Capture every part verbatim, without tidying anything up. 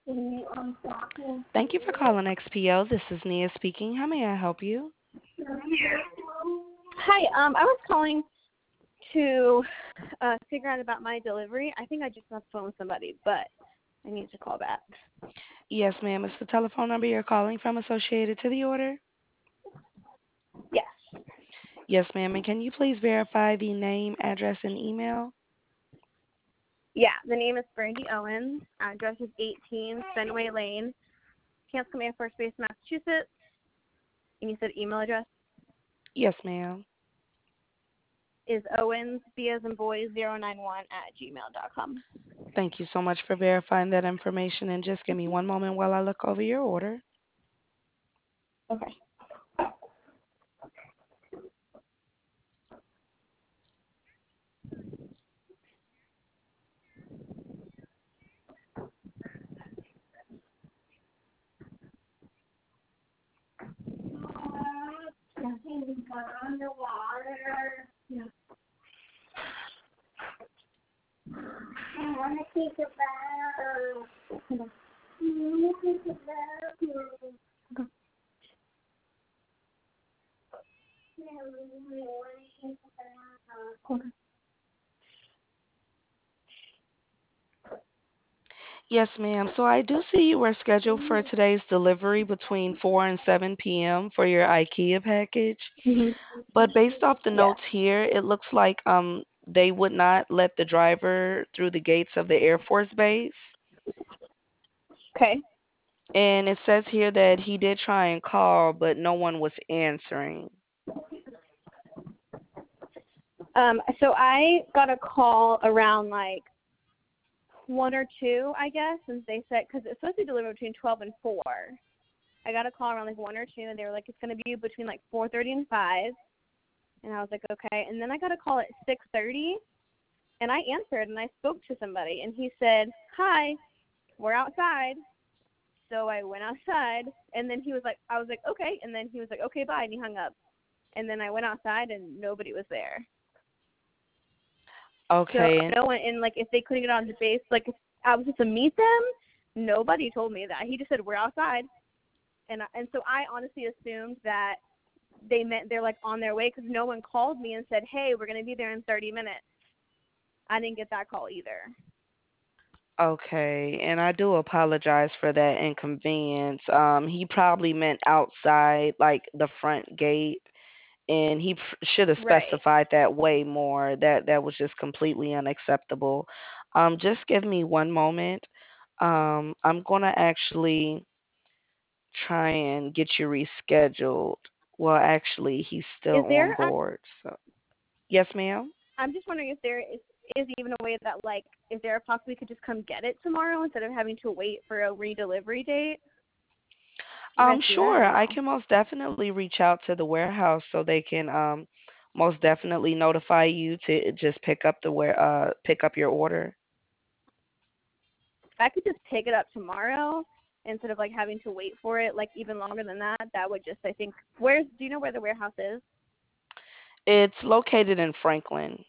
Thank you for calling X P O. This is Nia speaking. How may I help you? Hi, um, I was calling to uh, figure out about my delivery. I think I just got the phone with somebody, but I need to call back. Yes, ma'am. Is the telephone number you're calling from associated to the order? Yes. Yes, ma'am. And can you please verify the name, address, and email? Yeah, the name is Brandy Owens. Address is eighteen Fenway Lane, Hanscom Air Force Base, Massachusetts. And you said email address Yes, ma'am. is Owens, B as in boy, zero nine one at gmail dot com. Thank you so much for verifying that information. And just give me one moment while I look over your order. Okay. Underwater. Yeah. I want to take a bath. I want to take a bath. Okay. Yes, ma'am. So I do see you were scheduled for today's delivery between four and seven p.m. for your IKEA package. Mm-hmm. But based off the Yeah. notes here, it looks like um they would not let the driver through the gates of the Air Force Base. Okay. And it says here that he did try and call, but no one was answering. Um, so I got a call around like one or two, I guess, and they said because it's supposed to be delivered between twelve and four. I got a call around like one or two, and they were like, it's going to be between like four thirty and five. And I was like, okay. And then I got a call at six thirty, and I answered, and I spoke to somebody, and he said, hi, we're outside. So I went outside, and then he was like, I was like, okay. And then he was like, okay, bye, and he hung up. And then I went outside, and nobody was there. So Okay. no one, and like if they couldn't get on the base, like if I was supposed to meet them, nobody told me that. He just said, we're outside. And and so I honestly assumed that they meant they're like on their way because no one called me and said, hey, we're going to be there in thirty minutes. I didn't get that call either. Okay, and I do apologize for that inconvenience. Um, he probably meant outside, like the front gate, and he p- should have Right. specified that way more. That that was just completely unacceptable. Um, just give me one moment. Um, I'm gonna actually try and get you rescheduled. Well, actually, he's still Is there, on board. So, yes, ma'am. I'm just wondering if there is, is even a way that like, is there a possibility we could just come get it tomorrow instead of having to wait for a redelivery date? Do you guys Um, do that sure. or I no? can most definitely reach out to the warehouse so they can um most definitely notify you to just pick up the where uh pick up your order. If I could just pick it up tomorrow instead of like having to wait for it like even longer than that, that would just, I think, where's, do you know where the warehouse is? It's located in Franklin.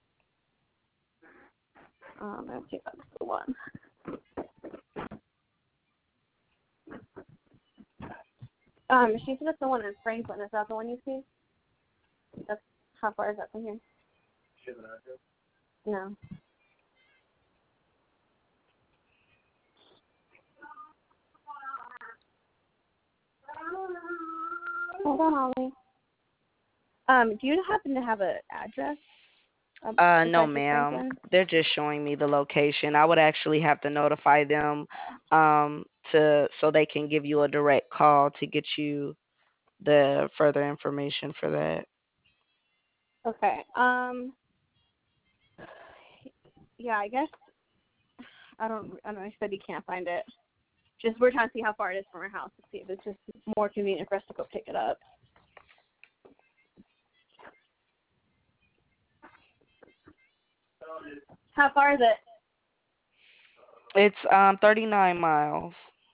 Um, let's see if that's the one. Um, she said it's the one in Franklin. Is that the one you see? That's, how far is that from here? No. Hold on, Ollie. Um, do you happen to have an address um, Uh, no, besides just ma'am. Franklin? They're just showing me the location. I would actually have to notify them um to so they can give you a direct call to get you the further information for that. Okay. Um, yeah, I guess I don't. I don't know. He said he can't find it. Just we're trying to see how far it is from our house to see if it's just more convenient for us to go pick it up. How far is it? It's um thirty-nine miles.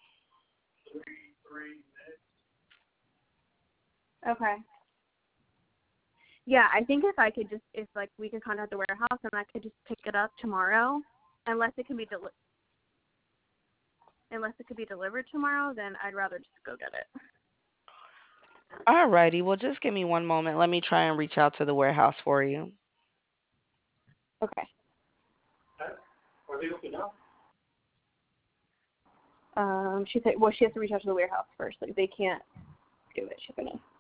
Okay. Yeah, I think if I could just, if like we could contact the warehouse and I could just pick it up tomorrow, unless it can be delivered. unless it could be delivered tomorrow, then I'd rather just go get it. Alrighty, well, just give me one moment. Let me try and reach out to the warehouse for you. Okay. Are they open now? Um, she said, well, she has to reach out to the warehouse first. Like, they can't do it. She's gonna